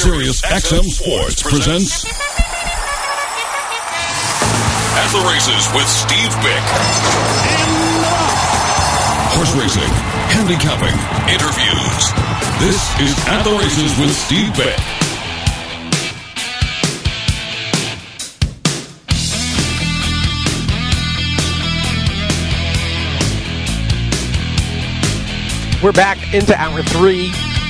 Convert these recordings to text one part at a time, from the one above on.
Sirius XM Sports presents At the Races with Steve Bick. Horse racing, handicapping, interviews. This is At the Races with Steve Bick. We're back into hour 3.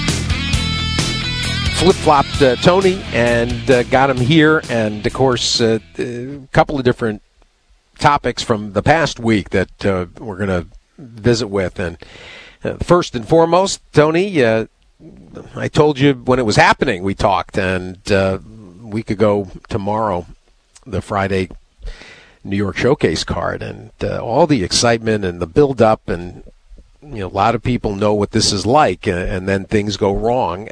Flip-flopped Tony and got him here. And, of course, a couple of different topics from the past week that we're going to visit with. And first and foremost, Tony, I told you when it was happening we talked. And a week ago tomorrow, the Friday New York Showcase card. And all the excitement and the build-up and a lot of people know what this is like, and then things go wrong.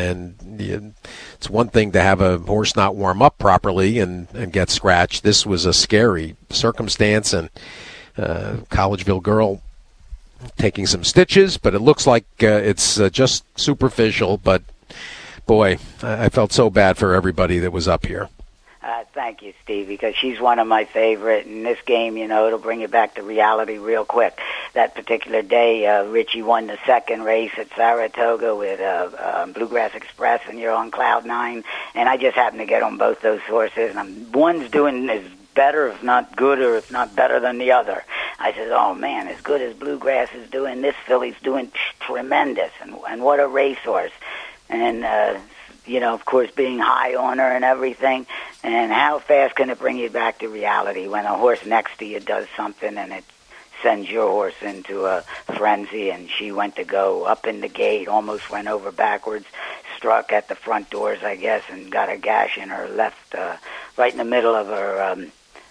It's one thing to have a horse not warm up properly and get scratched. This was a scary circumstance, and Collegeville girl taking some stitches, but it looks like it's just superficial. But, boy, I felt so bad for everybody that was up here. Thank you, Steve, because she's one of my favorite. In this game, it'll bring you back to reality real quick. That particular day, Richie won the second race at Saratoga with Bluegrass Express, and you're on cloud 9. And I just happened to get on both those horses. And one's doing as better, if not good, or if not better than the other. I said, oh, man, as good as Bluegrass is doing, this filly's doing tremendous. And what a racehorse. And of course, being high on her and everything. And how fast can it bring you back to reality when a horse next to you does something and it sends your horse into a frenzy? And she went to go up in the gate, almost went over backwards, struck at the front doors, I guess, and got a gash in her left, right in the middle of her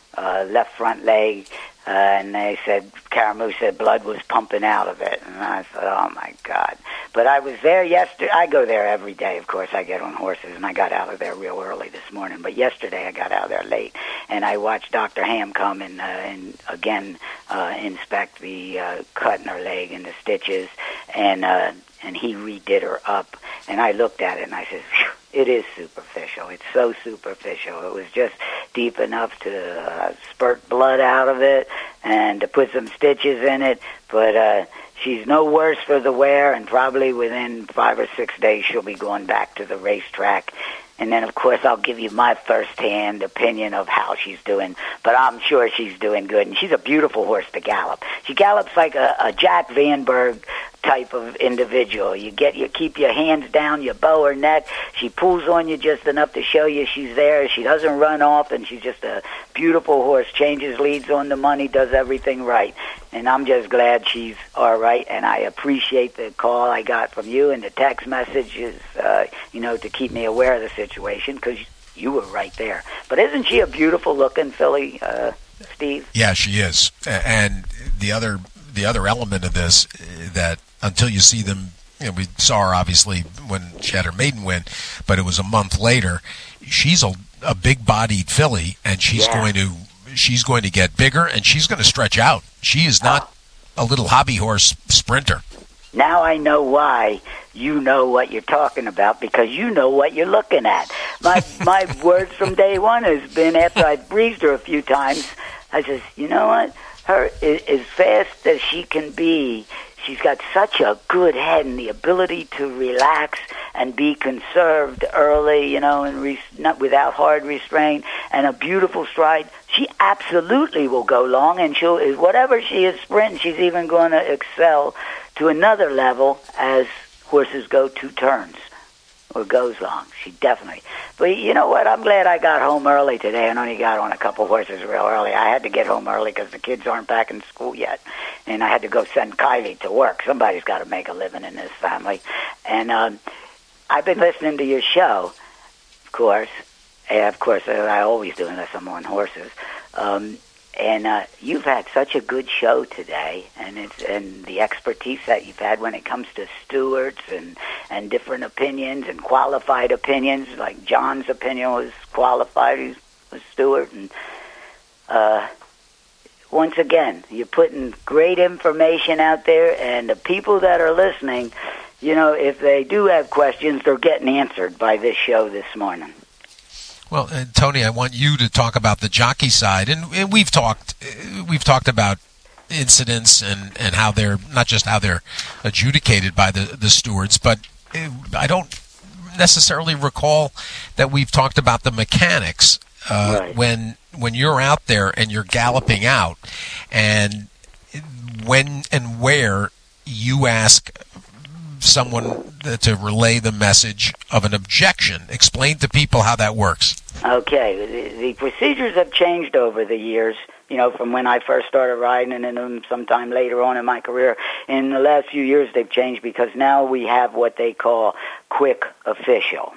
left front leg. And they said, Caramoo said blood was pumping out of it. And I thought, oh, my God. But I was there yesterday. I go there every day, of course. I get on horses, and I got out of there real early this morning. But yesterday I got out of there late, and I watched Dr. Ham come and again inspect the cut in her leg and the stitches, and he redid her up. And I looked at it, and I said, it is superficial. It's so superficial. It was just deep enough to spurt blood out of it and to put some stitches in it. But she's no worse for the wear, and probably within 5 or 6 days she'll be going back to the racetrack. And then, of course, I'll give you my first-hand opinion of how she's doing. But I'm sure she's doing good. And she's a beautiful horse to gallop. She gallops like a Jack Vanberg type of individual. You keep your hands down, you bow her neck. She pulls on you just enough to show you she's there. She doesn't run off, and she's just a beautiful horse. Changes leads on the money, does everything right. And I'm just glad she's all right, and I appreciate the call I got from you and the text messages, to keep me aware of the situation, because you were right there. But isn't she a beautiful-looking filly, Steve? Yeah, she is. And the other element of this, that until you see them, we saw her obviously when she had her maiden win, but it was a month later. She's a big-bodied filly, and she's going to get bigger, and she's going to stretch out. She is not a little hobby horse sprinter. Now I know why you know what you're talking about, because you know what you're looking at. My words from day one has been, after I breezed her a few times, I says, you know what? Her as fast as she can be, she's got such a good head and the ability to relax and be conserved early, and not without hard restraint, and a beautiful stride. She absolutely will go long, and whatever she is sprinting, she's even going to excel to another level as horses go 2 turns or goes long. She definitely. But you know what? I'm glad I got home early today and only got on a couple horses real early. I had to get home early because the kids aren't back in school yet, and I had to go send Kylie to work. Somebody's got to make a living in this family. And I've been listening to your show, of course. I always do unless I'm on horses. And you've had such a good show today, and the expertise that you've had when it comes to stewards and different opinions and qualified opinions. Like John's opinion was qualified, he was steward. And once again, you're putting great information out there, and the people that are listening, if they do have questions, they're getting answered by this show this morning. Well, Tony, I want you to talk about the jockey side, and we've talked about incidents and how they're not just how they're adjudicated by the stewards, but I don't necessarily recall that we've talked about the mechanics Right. when you're out there and you're galloping out, and when and where you ask someone to relay the message of an objection. Explain to people how that works. Okay, the procedures have changed over the years, from when I first started riding and then sometime later on in my career. In the last few years, they've changed because now we have what they call quick official.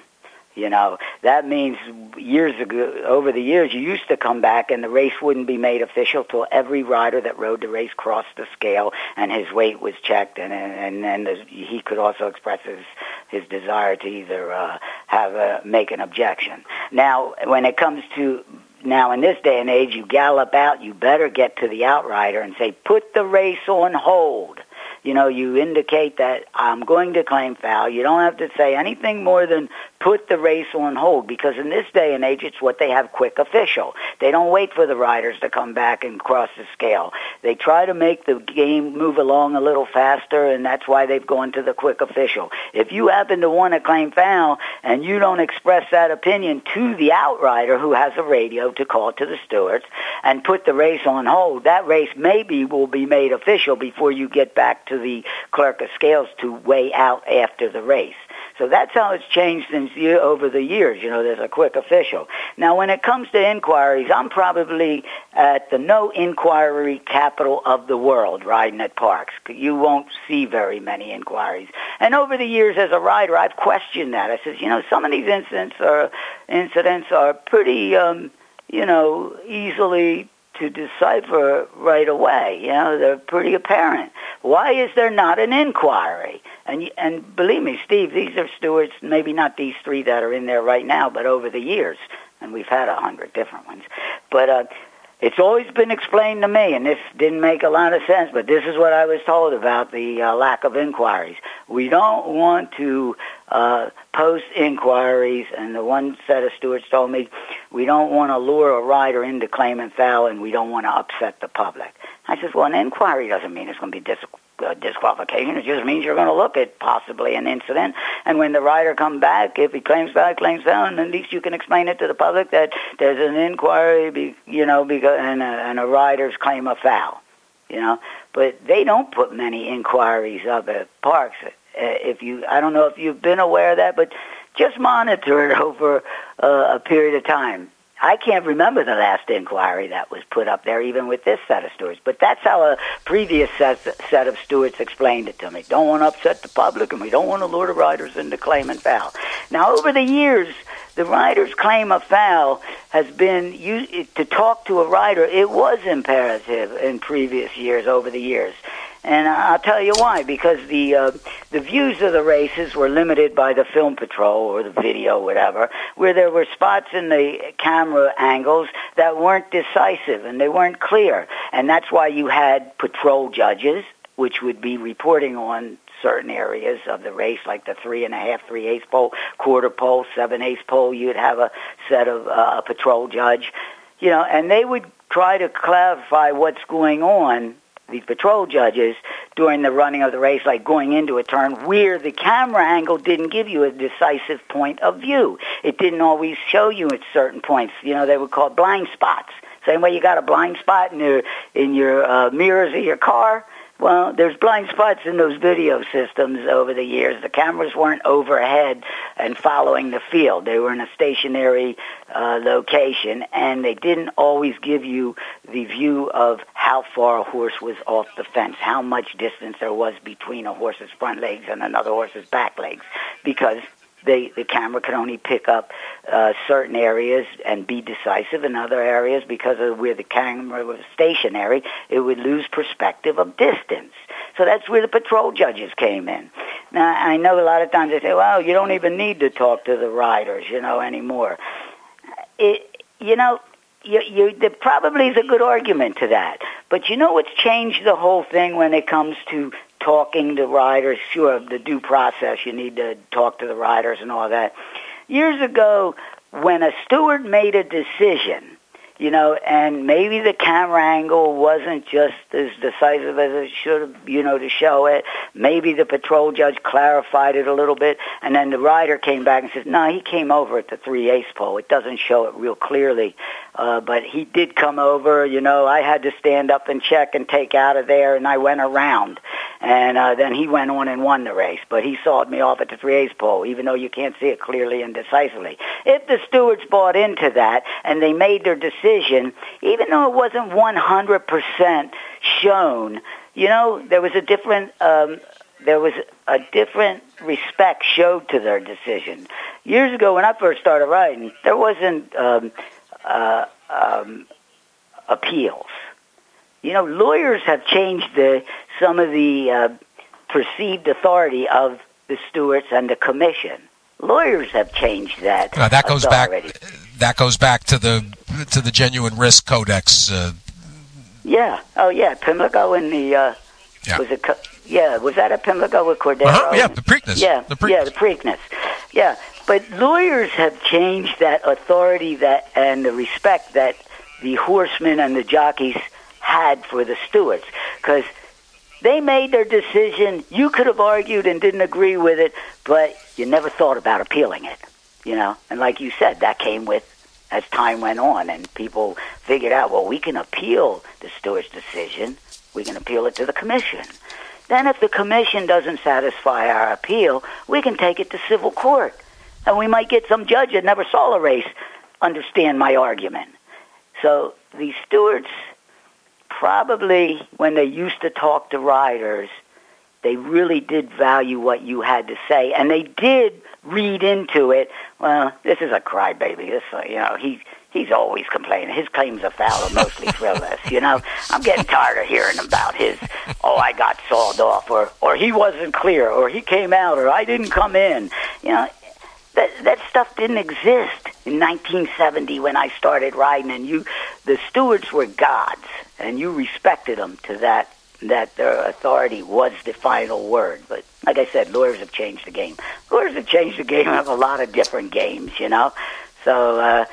That means years ago, over the years, you used to come back and the race wouldn't be made official till every rider that rode the race crossed the scale and his weight was checked, and then he could also express his desire to either make an objection. Now, when it comes to now in this day and age, you gallop out, you better get to the outrider and say, put the race on hold. You indicate that I'm going to claim foul. You don't have to say anything more than put the race on hold, because in this day and age, it's what they have quick official. They don't wait for the riders to come back and cross the scale. They try to make the game move along a little faster, and that's why they've gone to the quick official. If you happen to want to claim foul and you don't express that opinion to the outrider who has a radio to call to the stewards and put the race on hold, that race maybe will be made official before you get back to the clerk of scales to weigh out after the race. So that's how it's changed over the years. There's a quick official. Now, when it comes to inquiries, I'm probably at the no inquiry capital of the world riding at parks. You won't see very many inquiries. And over the years as a rider, I've questioned that. I said, some of these incidents are pretty, easily to decipher right away. They're pretty apparent. Why is there not an inquiry? And believe me, Steve, these are stewards, maybe not these three that are in there right now, but over the years, and we've had 100 different ones. But it's always been explained to me, and this didn't make a lot of sense, but this is what I was told about the lack of inquiries. We don't want to post inquiries, and the one set of stewards told me, we don't want to lure a rider into claiming foul, and we don't want to upset the public. I said, well, an inquiry doesn't mean it's going to be disqualification. It just means you're going to look at possibly an incident, and when the rider comes back, if he claims foul, and at least you can explain it to the public that there's an inquiry, because and a rider's claim of foul, But they don't put many inquiries up at parks. I don't know if you've been aware of that, but just monitor it over a period of time. I can't remember the last inquiry that was put up there, even with this set of stewards. But that's how a previous set of stewards explained it to me. Don't want to upset the public, and we don't want to lure the riders into claiming foul. Now, over the years, the rider's claim of foul has been to talk to a rider. It was imperative in previous years, over the years. And I'll tell you why, because the views of the races were limited by the film patrol or the video, whatever, where there were spots in the camera angles that weren't decisive and they weren't clear. And that's why you had patrol judges, which would be reporting on certain areas of the race, like the 3.5, 3/8 pole, quarter pole, 7/8 pole. You'd have a set of a patrol judge, and they would try to clarify what's going on, these patrol judges, during the running of the race, like going into a turn where the camera angle didn't give you a decisive point of view. It didn't always show you at certain points. They were called blind spots. Same way you got a blind spot in your mirrors of your car. Well, there's blind spots in those video systems over the years. The cameras weren't overhead and following the field. They were in a stationary location, and they didn't always give you the view of how far a horse was off the fence, how much distance there was between a horse's front legs and another horse's back legs, because the camera could only pick up certain areas and be decisive in other areas. Because of where the camera was stationary, it would lose perspective of distance. So that's where the patrol judges came in. Now, I know a lot of times they say, well, you don't even need to talk to the riders, anymore. There probably is a good argument to that. But what's changed the whole thing when it comes to talking to riders. Sure, the due process, you need to talk to the riders and all that. Years ago, when a steward made a decision, and maybe the camera angle wasn't just as decisive as it should have, to show it. Maybe the patrol judge clarified it a little bit, and then the rider came back and says, no, he came over at the 3/8 pole. It doesn't show it real clearly, but he did come over. I had to stand up and check and take out of there, and I went around. And then he went on and won the race, but he sawed me off at the 3/8 pole, even though you can't see it clearly and decisively. If the stewards bought into that and they made their decision, even though it wasn't 100% shown, there was a different respect showed to their decision. Years ago, when I first started riding, there wasn't appeals. Lawyers have changed some of the perceived authority of the stewards and the commission. Lawyers have changed that. That goes authority. That goes back to the genuine risk codex. Yeah. Oh, yeah. Pimlico and the was that a Pimlico with Cordero? Yeah, the Preakness. The Preakness. Yeah, but lawyers have changed that authority and the respect that the horsemen and the jockeys had for the stewards, because they made their decision. You could have argued and didn't agree with it, but you never thought about appealing it, And like you said, that came with as time went on, and people figured out, well, we can appeal the steward's decision. We can appeal it to the commission. Then if the commission doesn't satisfy our appeal, we can take it to civil court. And we might get some judge that never saw a race understand my argument. So the stewards, probably when they used to talk to riders, they really did value what you had to say, and they did read into it. Well, this is a crybaby. He's always complaining. His claims of foul are mostly frivolous. I'm getting tired of hearing about his. I got sawed off, or he wasn't clear, or he came out, or I didn't come in. That stuff didn't exist in 1970 when I started riding, and the stewards were gods, and you respected them to that their authority was the final word. But like I said, lawyers have changed the game. Lawyers have changed the game of a lot of different games, So,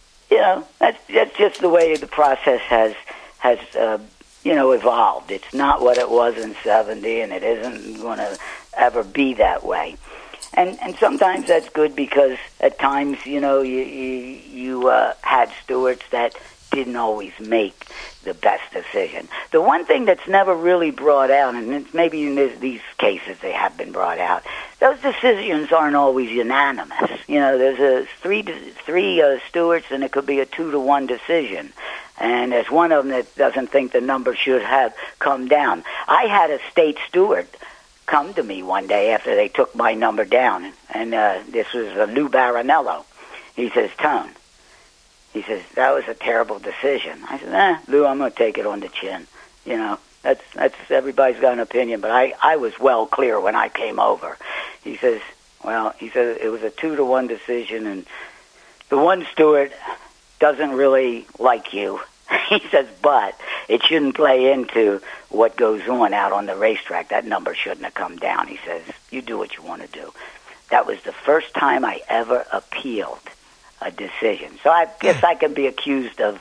that's just the way the process has evolved. It's not what it was in 70, and it isn't going to ever be that way. And sometimes that's good, because at times, you had stewards that didn't always make the best decision. The one thing that's never really brought out, and maybe in these cases they have been brought out, those decisions aren't always unanimous. There's three stewards, and it could be a 2-to-1 decision. And there's one of them that doesn't think the number should have come down. I had a state steward come to me one day after they took my number down, and this was Lou Barinello. He says, Tone, he says, that was a terrible decision. I said, Lou, I'm going to take it on the chin. That's everybody's got an opinion, but I was well clear when I came over. He says it was a 2-to-1 decision, and the one steward doesn't really like you. He says, but it shouldn't play into what goes on out on the racetrack. That number shouldn't have come down. He says, you do what you want to do. That was the first time I ever appealed a decision. So I guess I can be accused of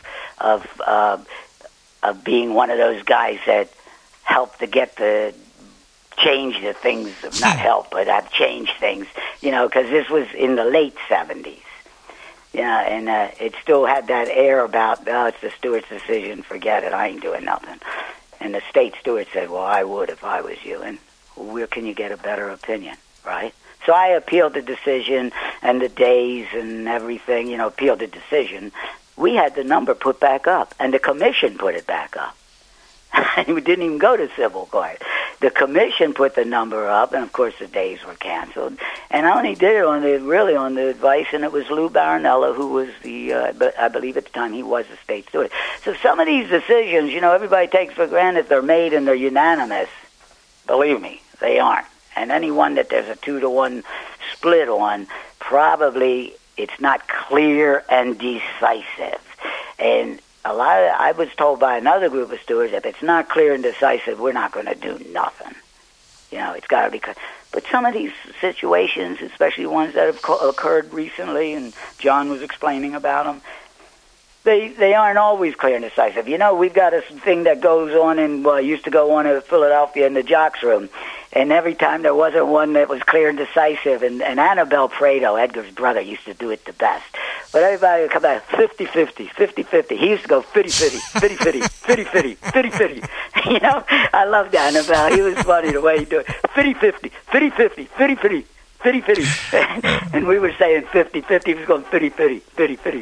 being one of those guys that helped to change the things, not help, but I've changed things, because this was in the late 70s. And it still had that air about, it's the steward's decision, forget it, I ain't doing nothing. And the state steward said, well, I would if I was you, and where can you get a better opinion, right? So I appealed the decision and the days and everything, appealed the decision. We had the number put back up, and the commission put it back up. We didn't even go to civil court. The commission put the number up, and of course the days were canceled. And I only did it on the advice, and it was Lou Barinello, who was I believe at the time he was the state steward. So some of these decisions, everybody takes for granted they're made and they're unanimous. Believe me, they aren't. And any one that there's a 2-to-1 split on, probably it's not clear and decisive. And I was told by another group of stewards, if it's not clear and decisive, we're not going to do nothing. It's got to be. But some of these situations, especially ones that have occurred recently, and John was explaining about them, they aren't always clear and decisive. We've got a thing that goes on used to go on in Philadelphia in the Jocks room, and every time there wasn't one that was clear and decisive, and Annabelle Prado, Edgar's brother, used to do it the best. But everybody would come back 50-50, 50-50. He used to go 50-50, 50-50, 50-50, 50-50. I loved Annabelle. He was funny the way he do it. 50-50, 50-50, 50-50. 50-50. And we were saying 50-50. He was going 50-50, 50-50.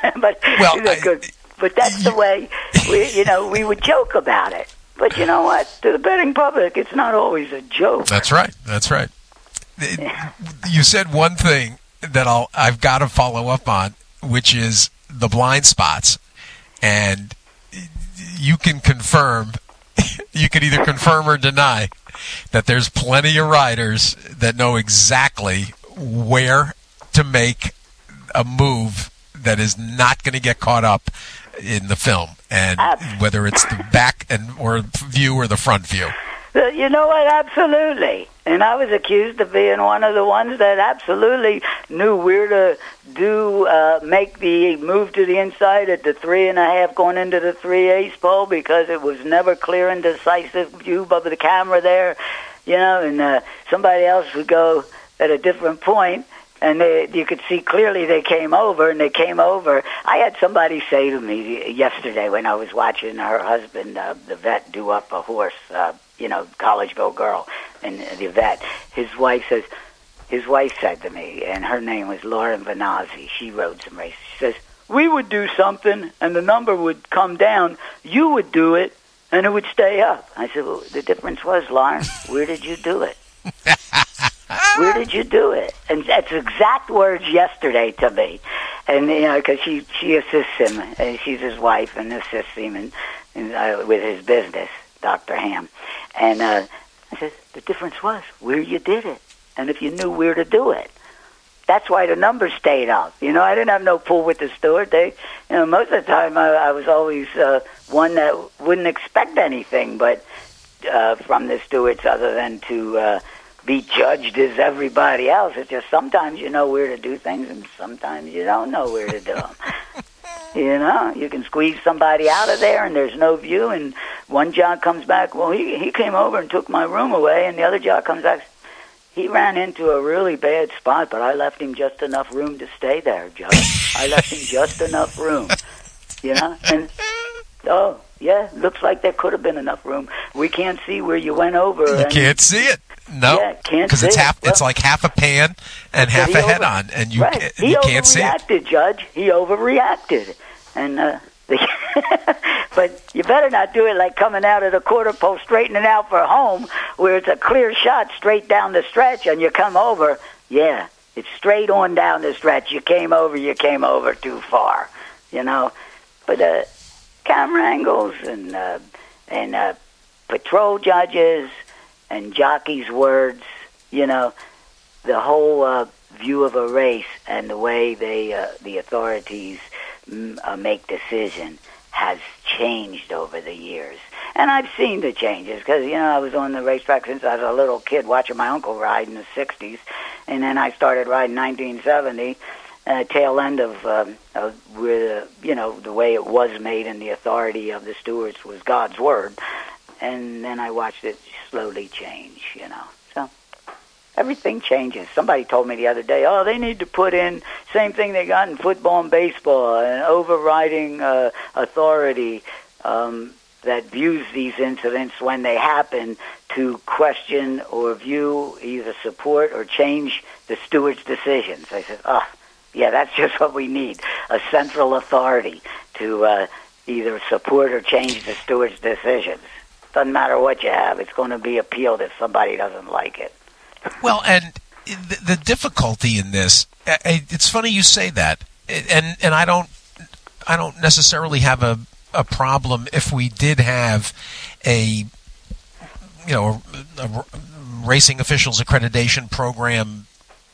But that's the way we would joke about it. But you know what? To the betting public, it's not always a joke. That's right. You said one thing that I've got to follow up on, which is the blind spots. And you can confirm, you can either confirm or deny that there's plenty of riders that know exactly where to make a move that is not going to get caught up in the film, and whether it's the back or view or the front view. You know what? Absolutely. And I was accused of being one of the ones that absolutely knew where to make the move to the inside at the 3.5 going into the 3/8 pole, because it was never clear and decisive view of the camera there, and somebody else would go at a different point, and you could see clearly they came over, and they came over. I had somebody say to me yesterday when I was watching her husband, the vet, do up a horse, Collegeville girl, and the vet. His wife said to me, and her name was Lauren Vanazzi. She rode some races. She says, "We would do something, and the number would come down. You would do it, and it would stay up." I said, "Well, the difference was, Lauren, where did you do it? Where did you do it?" And that's exact words yesterday to me. And, because she assists him, and she's his wife, and assists him with his business, Dr. Ham. And I said, the difference was where you did it, and if you knew where to do it. That's why the numbers stayed up. I didn't have no pull with the steward. Most of the time I was always one that wouldn't expect anything but from the stewards other than to be judged as everybody else. It's just sometimes you know where to do things, and sometimes you don't know where to do them. You can squeeze somebody out of there, and there's no view, and one jock comes back, well, he came over and took my room away, and the other jock comes back, he ran into a really bad spot, but I left him just enough room to stay there, Judge. I left him just enough room, and, oh, yeah, looks like there could have been enough room. We can't see where you went over. You can't see it. No, because it's like half a pan and half a head on, and you can't see it. He overreacted, Judge. He overreacted, and but you better not do it like coming out of the quarter pole, straightening out for home, where it's a clear shot straight down the stretch, and you come over. Yeah, it's straight on down the stretch. You came over too far, But camera angles and patrol judges and jockeys' words, the whole view of a race and the way the authorities make decision has changed over the years. And I've seen the changes because, I was on the racetrack since I was a little kid watching my uncle ride in the 60s, and then I started riding in 1970, tail end of where, the way it was made and the authority of the stewards was God's word. And then I watched it slowly change, So everything changes. Somebody told me the other day, they need to put in same thing they got in football and baseball, an overriding authority that views these incidents when they happen to question or view, either support or change the steward's decisions. I said, yeah, that's just what we need, a central authority to either support or change the steward's decisions. Doesn't matter what you have. It's going to be appealed if somebody doesn't like it. Well, and the difficulty in this, it's funny you say that, and I don't necessarily have a problem if we did have a racing officials accreditation program,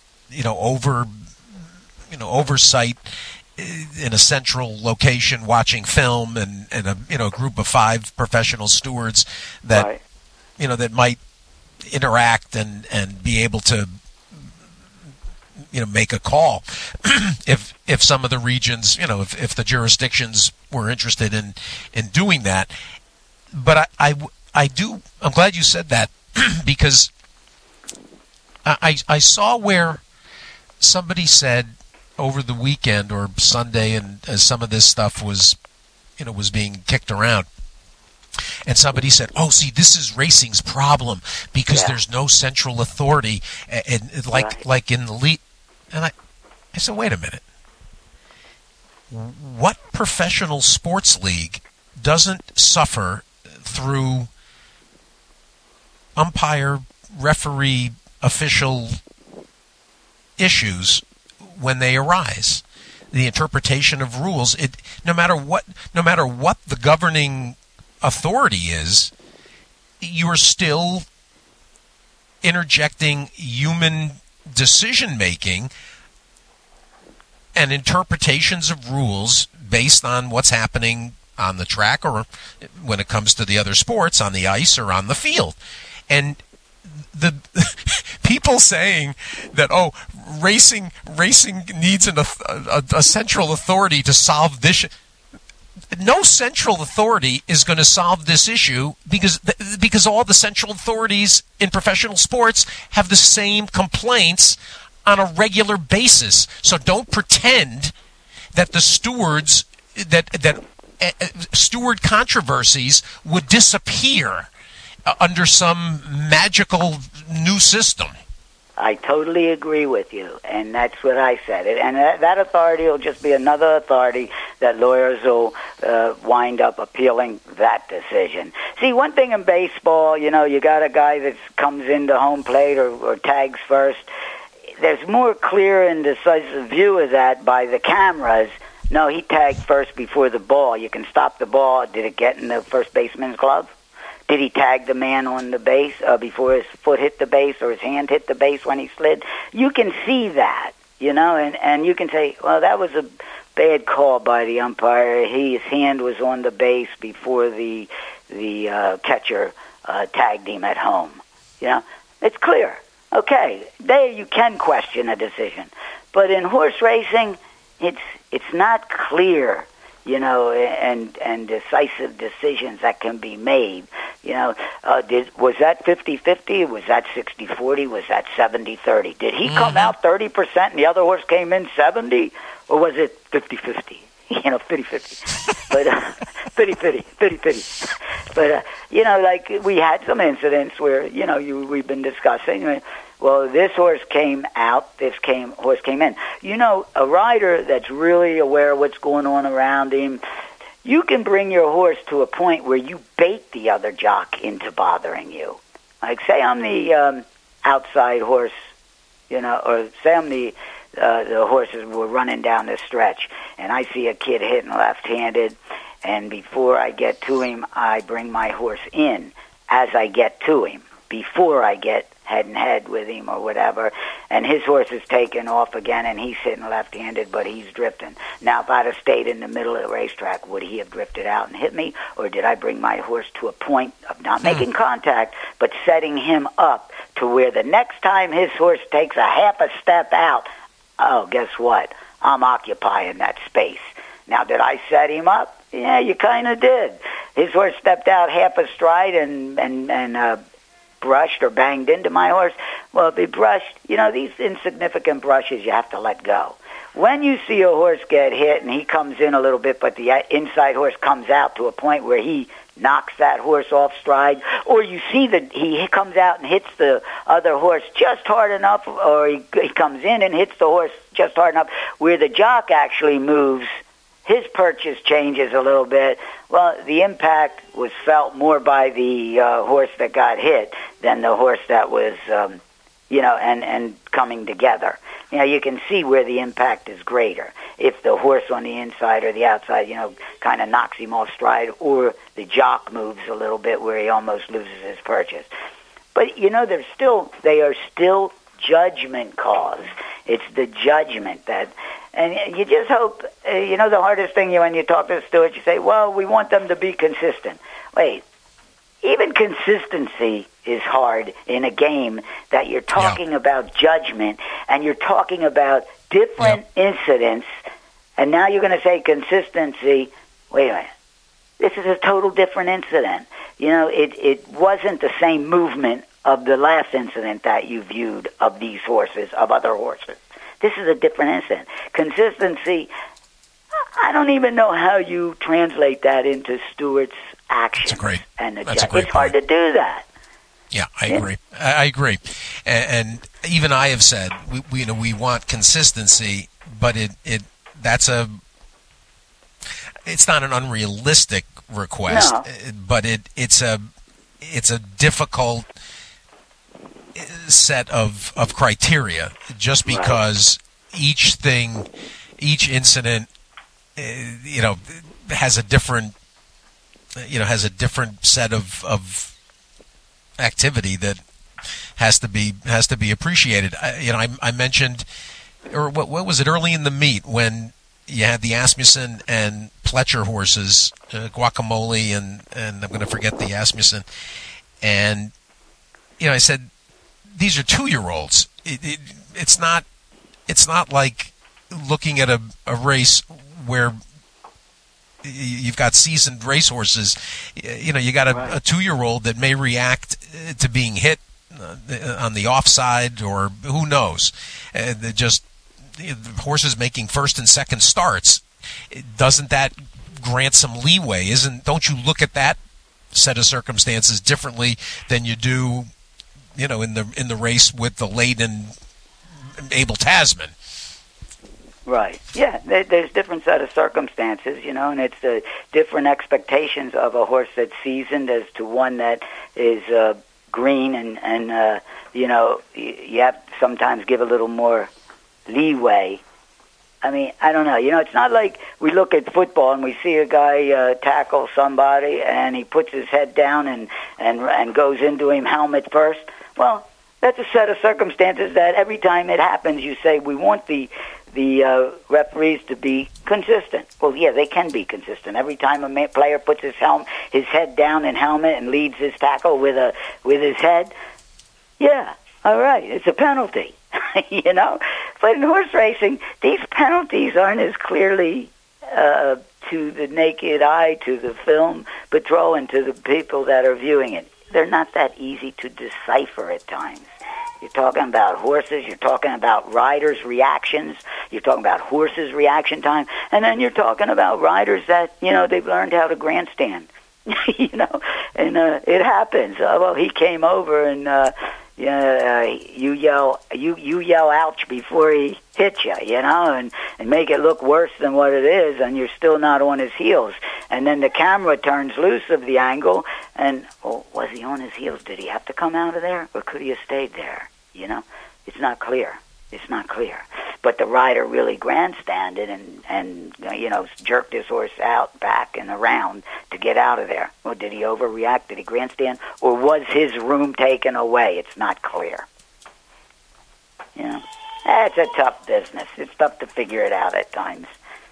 oversight in a central location watching film and a group of 5 professional stewards that right. That might interact and be able to make a call if some of the regions, if the jurisdictions were interested in doing that. But I'm glad you said that because I saw where somebody said over the weekend or Sunday, and as some of this stuff was being kicked around, and somebody said, "Oh, see, this is racing's problem because there's no central authority, and like in the lead." And I said, "Wait a minute. What professional sports league doesn't suffer through umpire, referee, official issues when they arise? The interpretation of rules. No matter what the governing authority is, you are still interjecting human decision making and interpretations of rules based on what's happening on the track or when it comes to the other sports on the ice or on the field." And the people saying that racing needs a central authority to solve this. No central authority is going to solve this issue because all the central authorities in professional sports have the same complaints on a regular basis. So don't pretend that the stewards that steward controversies would disappear under some magical new system. I totally agree with you, and that's what I said. And that authority will just be another authority that lawyers will wind up appealing that decision. See, one thing in baseball, you got a guy that comes into home plate or tags first. There's more clear and decisive view of that by the cameras. No, he tagged first before the ball. You can stop the ball. Did it get in the first baseman's glove? Did he tag the man on the base before his foot hit the base or his hand hit the base when he slid? You can see that, and you can say, well, that was a bad call by the umpire. His hand was on the base before the catcher tagged him at home. It's clear. Okay, there you can question a decision. But in horse racing, it's not clear. And decisive decisions that can be made. Was that 50-50? Was that 60-40? Was that 70-30? Did he come out 30% and the other horse came in 70? Or was it 50-50? 50-50. But 50-50. But, like we had some incidents where, we've been discussing. Well, this horse came out, horse came in. A rider that's really aware of what's going on around him, you can bring your horse to a point where you bait the other jock into bothering you. Like, say I'm the outside horse, or say I'm the horses were running down the stretch, and I see a kid hitting left-handed, and before I get to him, I bring my horse in as I get to him, before I get head-and-head with him or whatever, and his horse is taking off again, and he's sitting left-handed, but he's drifting. Now, if I'd have stayed in the middle of the racetrack, would he have drifted out and hit me, or did I bring my horse to a point of not making contact, but setting him up to where the next time his horse takes a half a step out, guess what? I'm occupying that space. Now, did I set him up? Yeah, you kind of did. His horse stepped out half a stride and brushed or banged into my horse. Well, if he brushed, these insignificant brushes you have to let go. When you see a horse get hit and he comes in a little bit, but the inside horse comes out to a point where he knocks that horse off stride, or you see that he comes out and hits the other horse just hard enough, or he comes in and hits the horse just hard enough where the jock actually moves, his purchase changes a little bit. Well, the impact was felt more by the horse that got hit than the horse that was, and coming together. You can see where the impact is greater. If the horse on the inside or the outside, kind of knocks him off stride, or the jock moves a little bit where he almost loses his purchase. But, they are still judgment calls. It's the judgment that... And you just hope, the hardest thing when you talk to the steward, you say, well, we want them to be consistent. Wait, even consistency is hard in a game that you're talking about judgment and you're talking about different incidents, and now you're going to say consistency. Wait a minute. This is a total different incident. You know, it wasn't the same movement of the last incident that you viewed of these horses, of other horses. This is a different incident. Consistency, I don't even know how you translate that into Stewart's actions. That's a great It's hard to do that. Yeah, I agree. I agree. And even I have said, we want consistency, but it's not an unrealistic request, but it's a difficult set of criteria, just because each incident, has a different set of activity that has to be appreciated. I mentioned, or what was it, early in the meet when you had the Asmussen and Pletcher horses, Guacamole and I'm going to forget the Asmussen, and I said, these are 2-year-olds. It's not like looking at a race where you've got seasoned racehorses. You got a 2-year-old that may react to being hit on the offside, or who knows. The horses making first and second starts. Doesn't that grant some leeway? Don't you look at that set of circumstances differently than you do, in the race with the laden Abel Tasman? Right. Yeah, there's different set of circumstances, and it's the different expectations of a horse that's seasoned as to one that is green, and you have to sometimes give a little more leeway. I mean, I don't know. It's not like we look at football and we see a guy tackle somebody and he puts his head down and goes into him helmet first. Well, that's a set of circumstances that every time it happens, you say, we want the referees to be consistent. Well, yeah, they can be consistent. Every time a player puts his head down in helmet and leads his tackle with his head, yeah, all right, it's a penalty. But in horse racing, these penalties aren't as clearly to the naked eye, to the film patrol, and to the people that are viewing it. They're not that easy to decipher at times. You're talking about horses, you're talking about riders' reactions, you're talking about horses' reaction time, and then you're talking about riders that, they've learned how to grandstand. And it happens. Well, he came over and you yell ouch before he hits you, and make it look worse than what it is, and you're still not on his heels. And then the camera turns loose of the angle, and was he on his heels? Did he have to come out of there, or could he have stayed there? It's not clear. It's not clear. But the rider really grandstanded and jerked his horse out, back, and around to get out of there. Well, did he overreact? Did he grandstand? Or was his room taken away? It's not clear. It's a tough business. It's tough to figure it out at times.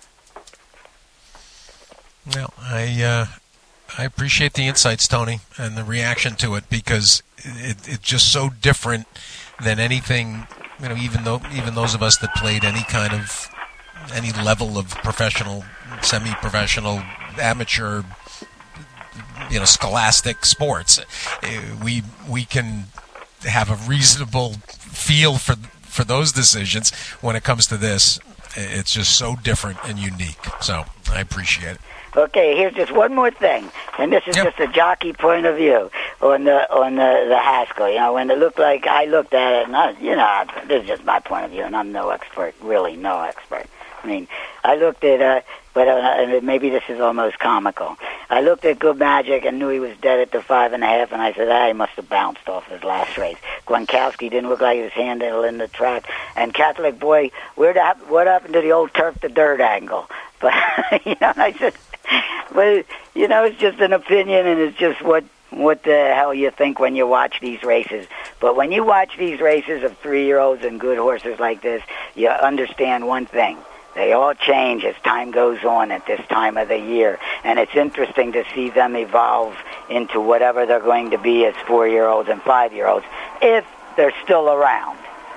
Well, I appreciate the insights, Tony, and the reaction to it, because it's just so different than anything. Even those of us that played any level of professional, semi-professional, amateur, scholastic sports, we can have a reasonable feel for those decisions. When it comes to this, it's just so different and unique. So I appreciate it. Okay, here's just one more thing, and this is just a jockey point of view on the Haskell. When it looked like I looked at it, and this is just my point of view, and I'm no expert, really no expert. I mean, I looked at, but maybe this is almost comical. I looked at Good Magic and knew he was dead at the 5.5, and I said, he must have bounced off his last race. Gronkowski didn't look like he was handling the track, and Catholic Boy, what happened to the old turf to dirt angle? But I said, well, it's just an opinion, and it's just what the hell you think when you watch these races. But when you watch these races of 3-year-olds and good horses like this, you understand one thing. They all change as time goes on at this time of the year, and it's interesting to see them evolve into whatever they're going to be as 4-year-olds and 5-year-olds, if they're still around.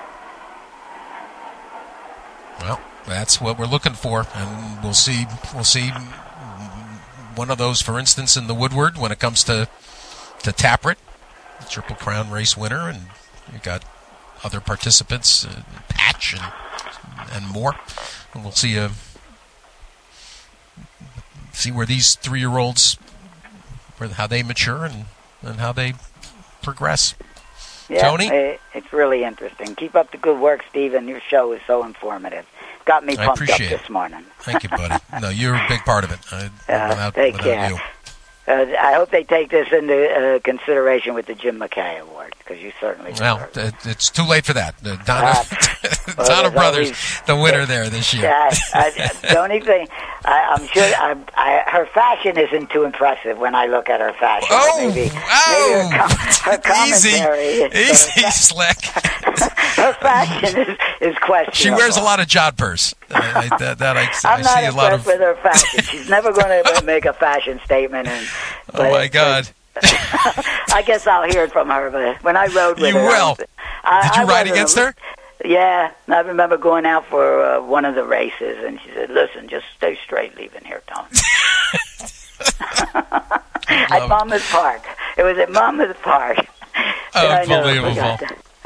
Well, that's what we're looking for, and we'll see one of those, for instance, in the Woodward when it comes to Tapwrit, the Triple Crown race winner, and you've got other participants, Patch and more. And we'll see where these 3-year-olds, how they mature and how they progress. Yeah, Tony? It's really interesting. Keep up the good work, Stephen. Your show is so informative. Got me pumped up this morning. Thank you, buddy. No, you're a big part of it. Without care. You. I hope they take this into consideration with the Jim McKay Award, because you certainly deserve it. It's too late for that. Donna Brothers, the winner there this year. The only thing, I'm sure, her fashion isn't too impressive when I look at her fashion. Maybe her commentary easy, Slick. Her fashion is questionable. She wears a lot of jodhpurs. I I'm not see a lot impressed with her fashion. She's never going to make a fashion statement. Oh, my God. I guess I'll hear it from her. But when I rode with her... You will. Did you ride against her? Yeah. I remember going out for one of the races, and she said, listen, just stay straight leaving here, Tom. At Monmouth Park. It was at Monmouth Park. Unbelievable.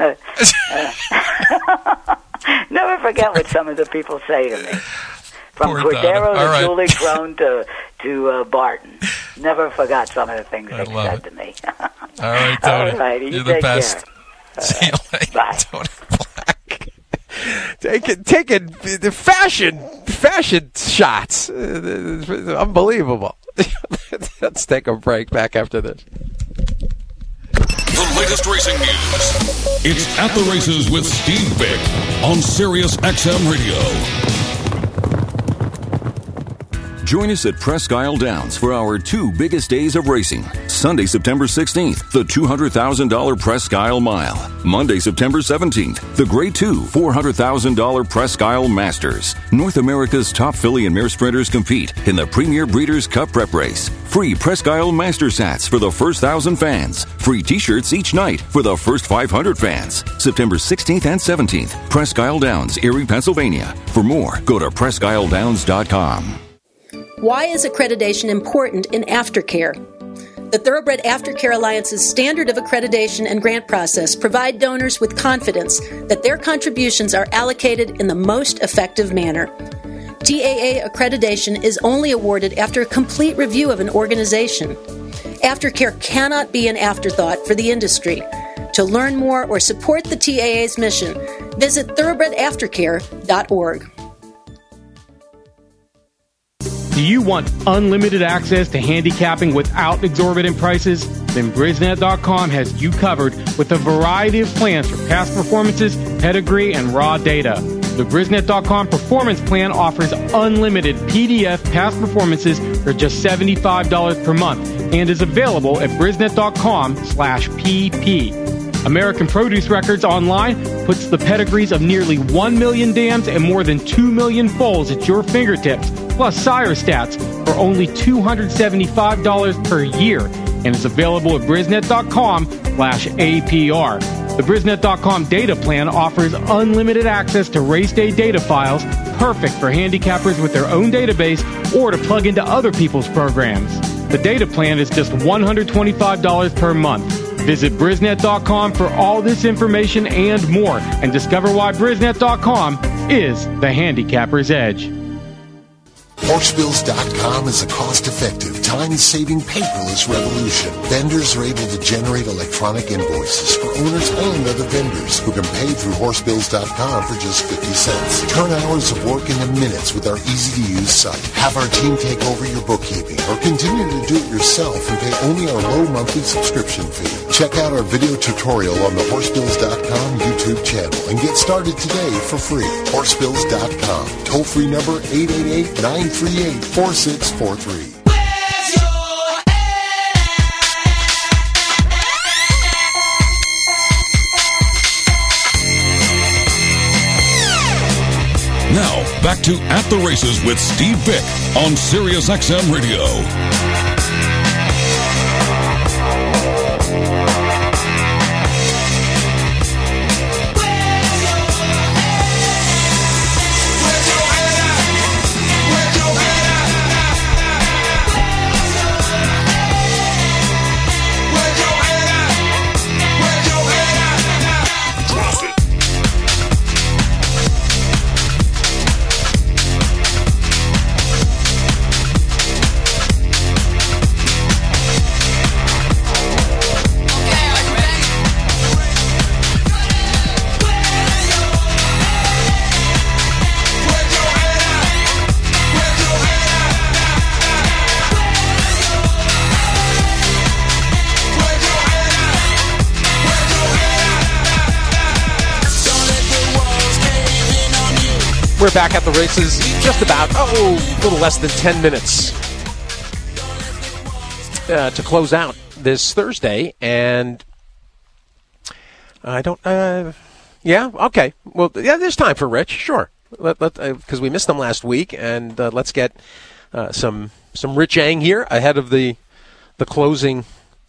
Never forget what some of the people say to me. From Poor Cordero Donna. to Julie Crone to Barton. Never forgot some of the things they said to me. All right, Tony. All right, you're the best. See you later. Bye. Tony Black. Taking the fashion shots. Unbelievable. Let's take a break. Back after this. The latest racing news. It's At the Races with Steve Bick on Sirius XM Radio. Join us at Presque Isle Downs for our 2 biggest days of racing. Sunday, September 16th, the $200,000 Presque Isle Mile. Monday, September 17th, the Grade 2 $400,000 Presque Isle Masters. North America's top filly and mare sprinters compete in the Premier Breeders' Cup Prep Race. Free Presque Isle Master Sats for the first 1,000 fans. Free t-shirts each night for the first 500 fans. September 16th and 17th, Presque Isle Downs, Erie, Pennsylvania. For more, go to PresqueIsleDowns.com. Why is accreditation important in aftercare? The Thoroughbred Aftercare Alliance's standard of accreditation and grant process provide donors with confidence that their contributions are allocated in the most effective manner. TAA accreditation is only awarded after a complete review of an organization. Aftercare cannot be an afterthought for the industry. To learn more or support the TAA's mission, visit thoroughbredaftercare.org. Do you want unlimited access to handicapping without exorbitant prices? Then Brisnet.com has you covered with a variety of plans for past performances, pedigree, and raw data. The Brisnet.com Performance Plan offers unlimited PDF past performances for just $75 per month and is available at Brisnet.com/PP. American Produce Records Online puts the pedigrees of nearly 1 million dams and more than 2 million foals at your fingertips, plus sire stats for only $275 per year, and is available at Brisnet.com/APR. The Brisnet.com data plan offers unlimited access to race day data files, perfect for handicappers with their own database or to plug into other people's programs. The data plan is just $125 per month. Visit Brisnet.com for all this information and more, and discover why Brisnet.com is the handicapper's edge. Horsebills.com is a cost-effective, time-saving paperless revolution. Vendors are able to generate electronic invoices for owners and other vendors who can pay through Horsebills.com for just 50 cents. Turn hours of work into minutes with our easy-to-use site. Have our team take over your bookkeeping or continue to do it yourself and pay only our low monthly subscription fee. Check out our video tutorial on the Horsebills.com YouTube channel and get started today for free. Horsebills.com. Toll-free number 888-938-4643. Now, back to At the Races with Steve Bick on Sirius XM Radio. We're back at the races, just about, a little less than 10 minutes to close out this Thursday. And I don't, yeah, okay. Well, yeah, there's time for Rich, sure. Because we missed them last week, and let's get some Rich Eng here ahead of the closing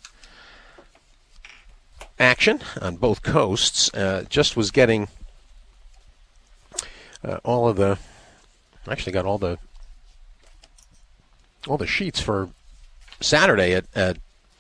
action on both coasts. Just was getting all of the, actually got all the sheets for Saturday at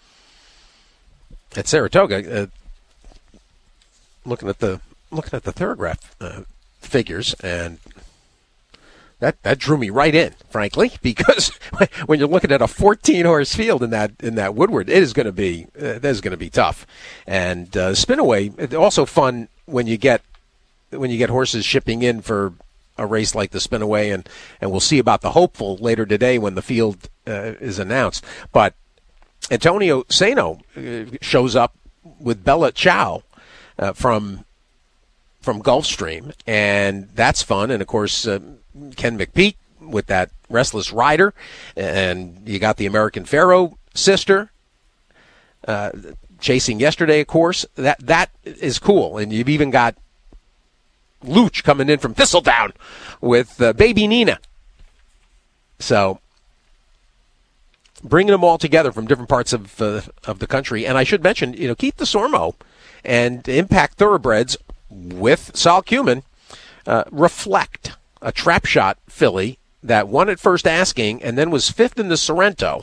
Saratoga. Looking at the Thorograph figures, and that drew me right in, frankly, because when you're looking at a 14-horse field in that Woodward, it is going to be tough. And Spinaway, it's also fun when you get horses shipping in for a race like the Spinaway, and we'll see about the Hopeful later today when the field is announced. But Antonio Sano shows up with Bella Chow from Gulfstream, and that's fun. And of course, Ken McPeak with that Restless Rider, and you got the American Pharoah sister chasing yesterday, of course. That is cool, and you've even got Luch coming in from Thistledown with Baby Nina. So bringing them all together from different parts of the country. And I should mention, Keith DeSormo and Impact Thoroughbreds with Sol Cumin reflect a trap shot filly that won at first asking and then was fifth in the Sorrento.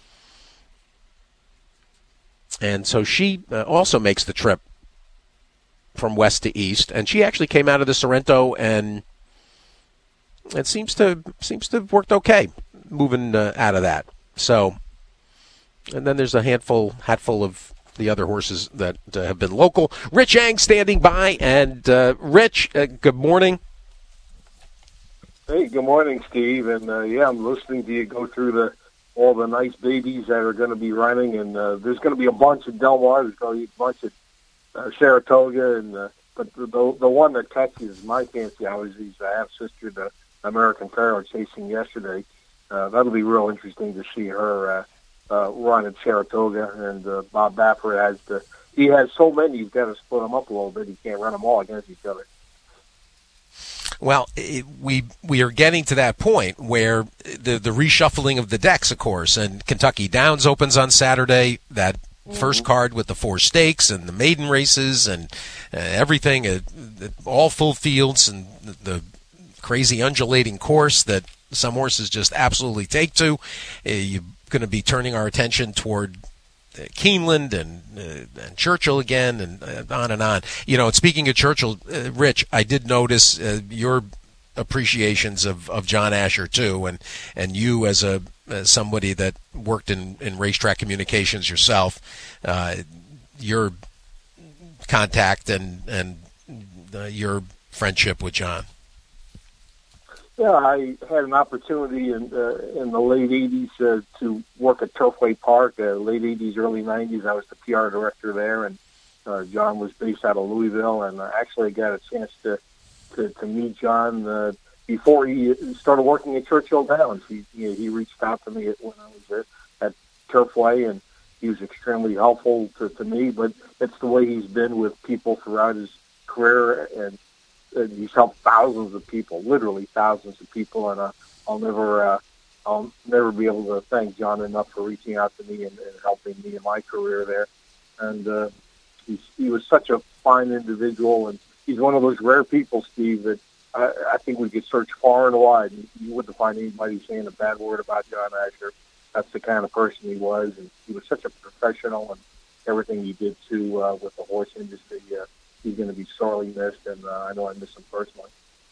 And so she also makes the trip from west to east, and she actually came out of the Sorrento, and it seems to have worked okay moving out of that. So, and then there's a hatful of the other horses that have been local. Rich Eng standing by, and Rich, good morning. Hey, good morning, Steve. And I'm listening to you go through all the nice babies that are going to be running, and there's going to be a bunch at Del Mar. There's going to be a bunch at Saratoga, and but the one that catches my fancy, I was his half-sister, the American Pharoah, chasing yesterday. That'll be real interesting to see her run at Saratoga. And Bob Baffert he has so many, he's got to split them up a little bit. He can't run them all against each other. Well, we are getting to that point where the reshuffling of the decks, of course, and Kentucky Downs opens on Saturday. That first card with the 4 stakes and the maiden races and everything, all full fields, and the crazy undulating course that some horses just absolutely take to. You're going to be turning our attention toward Keeneland and Churchill again, and on and on. And speaking of Churchill, Rich, I did notice your appreciations of John Asher too, and you as somebody that worked in racetrack communications yourself, your contact and your friendship with John. Yeah, I had an opportunity in the late 80s to work at Turfway Park, late 80s, early 90s. I was the PR director there, and John was based out of Louisville, and actually I got a chance to meet John before he started working at Churchill Downs. He reached out to me when I was at Turfway, and he was extremely helpful to me, but it's the way he's been with people throughout his career, and he's helped thousands of people, literally thousands of people, and I'll never be able to thank John enough for reaching out to me and helping me in my career there. And he was such a fine individual, and he's one of those rare people, Steve, that I think we could search far and wide, and you wouldn't find anybody saying a bad word about John Asher. That's the kind of person he was, and he was such a professional, and everything he did too with the horse industry. He's going to be sorely missed, and I know I miss him personally.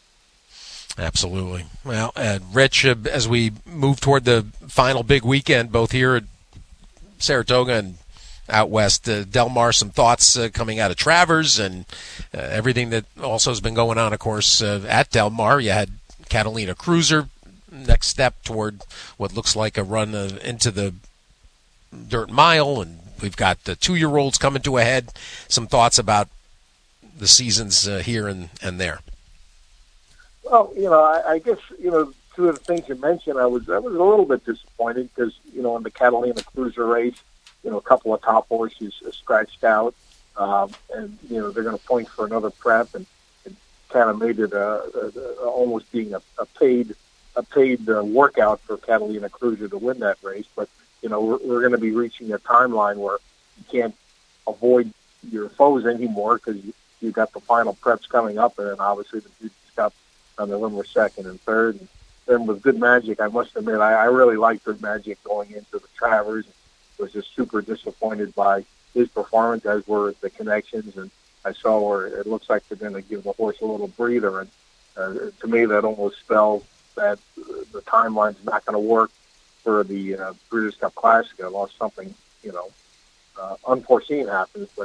Absolutely. Well, Rich, as we move toward the final big weekend, both here at Saratoga and out west, Del Mar, some thoughts coming out of Travers and everything that also has been going on, of course, at Del Mar. You had Catalina Cruiser, next step toward what looks like a run into the Dirt Mile, and we've got the 2-year-olds coming to a head. Some thoughts about the seasons here and there. Well, I guess, two of the things you mentioned, I was a little bit disappointed because, in the Catalina Cruiser race, a couple of top horses scratched out, and, they're going to point for another prep, and it kind of made it almost being a paid workout for Catalina Cruiser to win that race. But, we're going to be reaching a timeline where you can't avoid your foes anymore because you've got the final preps coming up, and then obviously the Duke's Cup on November 2nd and 3rd. And then with Good Magic, I must admit, I really liked Good Magic going into the Travers. Was just super disappointed by his performance, as were the connections. And I saw where it looks like they're going to give the horse a little breather. And to me, that almost spells that the timeline's not going to work for the Breeders' Cup Classic, unless something, unforeseen happens. But,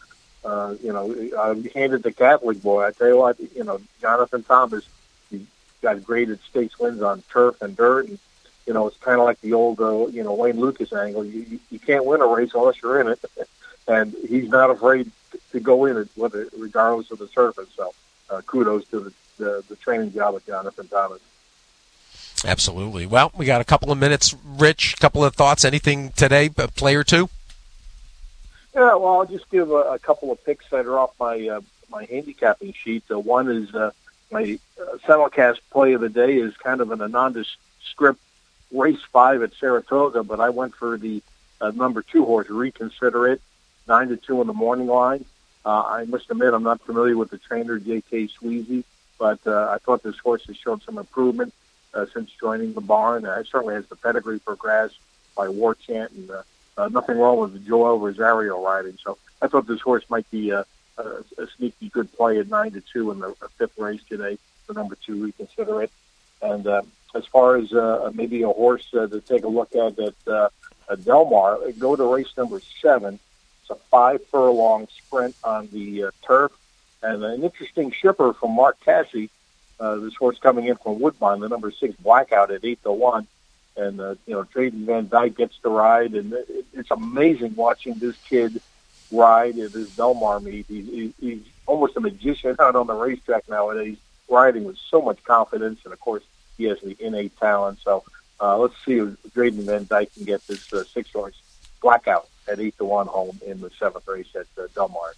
I handed the Catholic boy. I tell you what, Jonathan Thomas, he got graded stakes wins on turf and dirt. And, it's kind of like the old, Wayne Lucas angle. You can't win a race unless you're in it. And he's not afraid to go in it, regardless of the surface. So kudos to the training job of Jonathan Thomas. Absolutely. Well, we got a couple of minutes. Rich, a couple of thoughts. Anything today, a play or two? Yeah, well, I'll just give a couple of picks that are off my handicapping sheet. One is my simulcast play of the day is kind of in a nondescript race 5 at Saratoga, but I went for the number 2 horse, Reconsider It, 9-2 in the morning line. I must admit I'm not familiar with the trainer, J.K. Sweezy, but I thought this horse has shown some improvement since joining the barn. It certainly has the pedigree for grass by War Chant, and nothing wrong with the Joel Rosario riding. So I thought this horse might be a sneaky good play at 9-2 in the 5th race today, the number 2, Reconsider It. And as far as maybe a horse to take a look at Del Mar, go to race number 7. It's a 5-furlong sprint on the turf. And an interesting shipper from Mark Cassie, this horse coming in from Woodbine, the number 6 Blackout at 8-1. And, Drayden Van Dyke gets to ride. And it's amazing watching this kid ride at this Del Mar meet. He's almost a magician out on the racetrack nowadays, riding with so much confidence. And, of course, he has the innate talent. So let's see if Drayden Van Dyke can get this 6-horse Blackout at 8-1 home in the 7th race at Del Mar.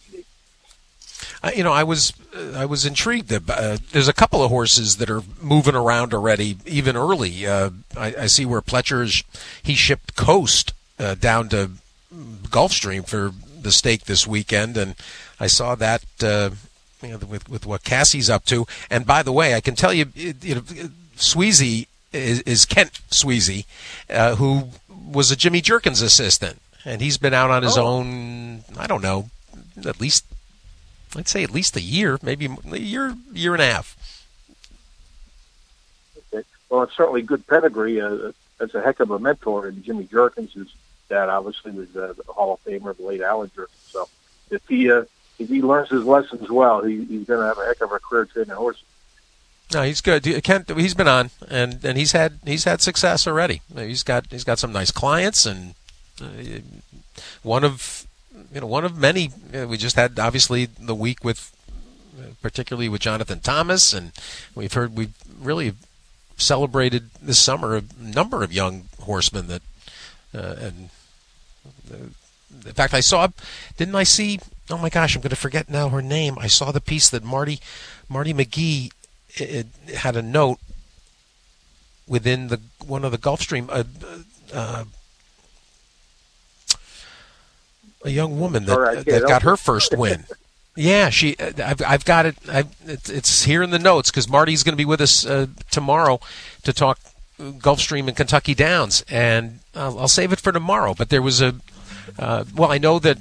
I was intrigued. There's a couple of horses that are moving around already, even early. I see where Pletcher's he shipped Coast down to Gulfstream for the stake this weekend, and I saw that with what Cassie's up to. And by the way, I can tell you, Sweezy is Kent Sweezy, who was a Jimmy Jerkins assistant, and he's been out on his own. I don't know, I'd say at least a year, maybe a year and a half. Okay. Well, it's certainly good pedigree. That's a heck of a mentor. And Jimmy Jerkins, whose dad obviously was the Hall of Famer, the late Alan Jerkins. So if he learns his lessons well, he's going to have a heck of a career training horses. No, he's good. He's been on, and he's had success already. He's got some nice clients, and one of many. We just had obviously the week with, particularly with Jonathan Thomas, and we've really celebrated this summer a number of young horsemen that, and in fact, didn't I see? Oh my gosh, I'm going to forget now her name. I saw the piece that Marty McGee had a note within one of the Gulfstream. A young woman that got her first win. Yeah, I've got it. It's here in the notes because Marty's going to be with us tomorrow to talk Gulfstream and Kentucky Downs, and I'll save it for tomorrow. But there was I know that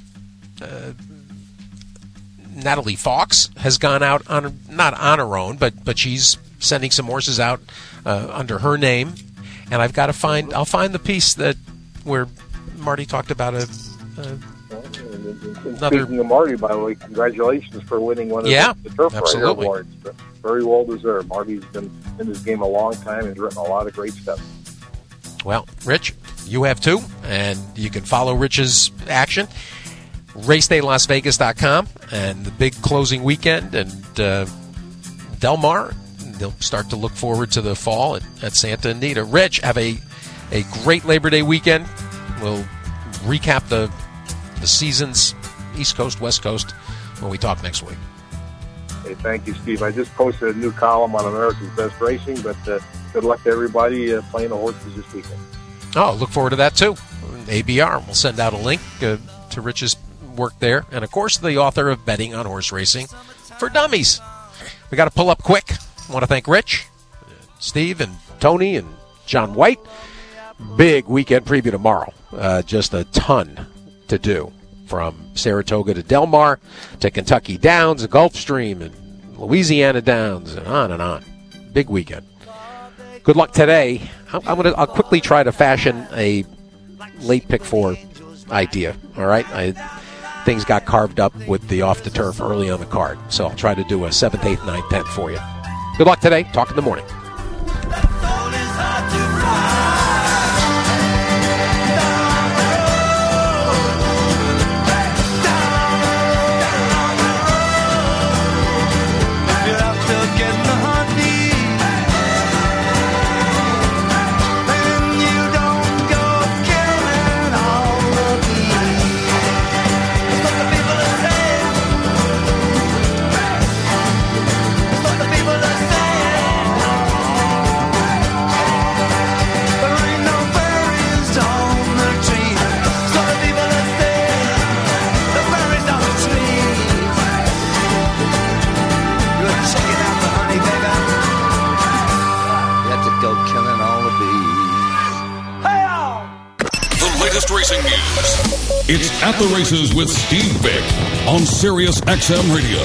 Natalie Fox has gone out not on her own, but she's sending some horses out under her name, and I've got to I'll find the piece where Marty talked about Speaking of Marty, by the way, congratulations for winning one of the Turf Rider Awards. Very well deserved. Marty's been in this game a long time and written a lot of great stuff. Well, Rich, you have too, and you can follow Rich's action. RaceDayLasVegas.com and the big closing weekend, and Del Mar, they'll start to look forward to the fall at Santa Anita. Rich, have a great Labor Day weekend. We'll recap the seasons, East Coast, West Coast, when we talk next week. Hey, thank you, Steve. I just posted a new column on America's Best Racing, but good luck to everybody playing the horses this weekend. Oh, look forward to that, too. ABR. We'll send out a link to Rich's work there. And, of course, the author of Betting on Horse Racing for Dummies. We got to pull up quick. I want to thank Rich, Steve, and Tony, and John White. Big weekend preview tomorrow. Just a ton to do. From Saratoga to Del Mar to Kentucky Downs, the Gulfstream, and Louisiana Downs, and on and on. Big weekend. Good luck today. I'll quickly try to fashion a late pick 4 idea. All right, things got carved up with the off the turf early on the card, so I'll try to do a 7th, 8th, 9th, 10th for you. Good luck today. Talk in the morning. Racing news. It's At the Races with Steve Vick on Sirius XM Radio.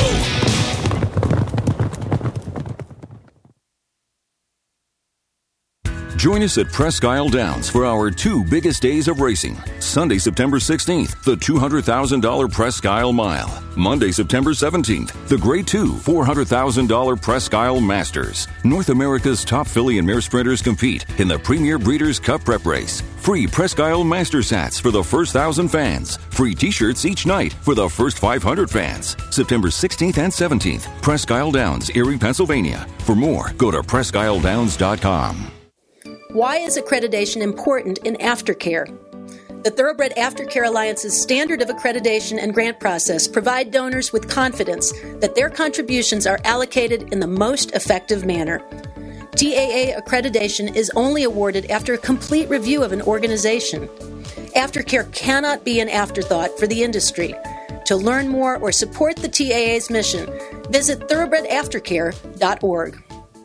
Join us at Presque Isle Downs for our 2 biggest days of racing. Sunday, September 16th, the $200,000 Presque Isle Mile. Monday, September 17th, the Grade 2 $400,000 Presque Isle Masters. North America's top filly and mare sprinters compete in the Premier Breeders' Cup Prep Race. Free Presque Isle Masters hats for the first 1,000 fans. Free t-shirts each night for the first 500 fans. September 16th and 17th, Presque Isle Downs, Erie, Pennsylvania. For more, go to PresqueIsleDowns.com. Why is accreditation important in aftercare? The Thoroughbred Aftercare Alliance's standard of accreditation and grant process provide donors with confidence that their contributions are allocated in the most effective manner. TAA accreditation is only awarded after a complete review of an organization. Aftercare cannot be an afterthought for the industry. To learn more or support the TAA's mission, visit thoroughbredaftercare.org.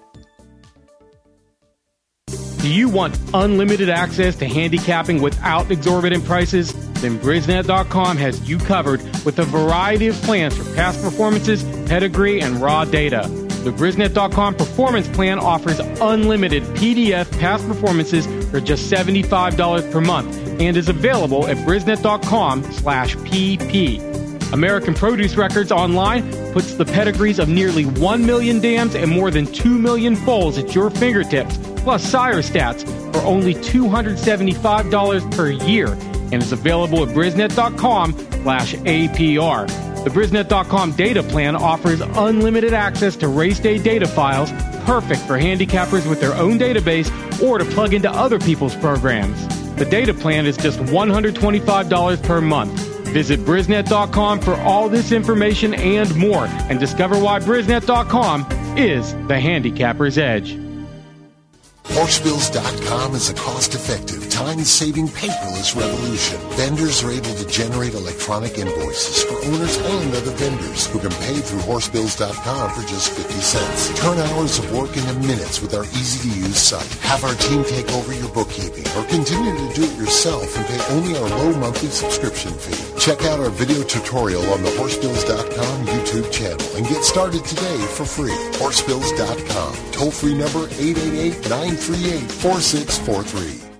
Do you want unlimited access to handicapping without exorbitant prices? Then Brisnet.com has you covered with a variety of plans for past performances, pedigree, and raw data. The Brisnet.com Performance Plan offers unlimited PDF past performances for just $75 per month and is available at Brisnet.com/PP. American Produce Records Online puts the pedigrees of nearly 1 million dams and more than 2 million foals at your fingertips, plus sire stats for only $275 per year, and is available at Brisnet.com/APR. The Brisnet.com data plan offers unlimited access to race day data files, perfect for handicappers with their own database or to plug into other people's programs. The data plan is just $125 per month. Visit Brisnet.com for all this information and more, and discover why Brisnet.com is the handicapper's edge. Horsebills.com is a cost-effective, time-saving paperless revolution. Vendors are able to generate electronic invoices for owners and other vendors who can pay through Horsebills.com for just 50 cents. Turn hours of work into minutes with our easy-to-use site. Have our team take over your bookkeeping or continue to do it yourself and pay only our low monthly subscription fee. Check out our video tutorial on the Horsebills.com YouTube channel and get started today for free. Horsebills.com. Toll-free number 888-938-4643.